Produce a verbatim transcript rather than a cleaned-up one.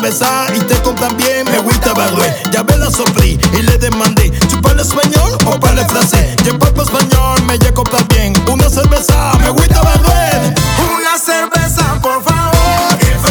cerveza y te compran bien. Me gusta barré, ya me la soplí y le demandé. ¿Chupale español o para francés? Y en palpo español me llega a comprar bien. Una cerveza, me gusta barré.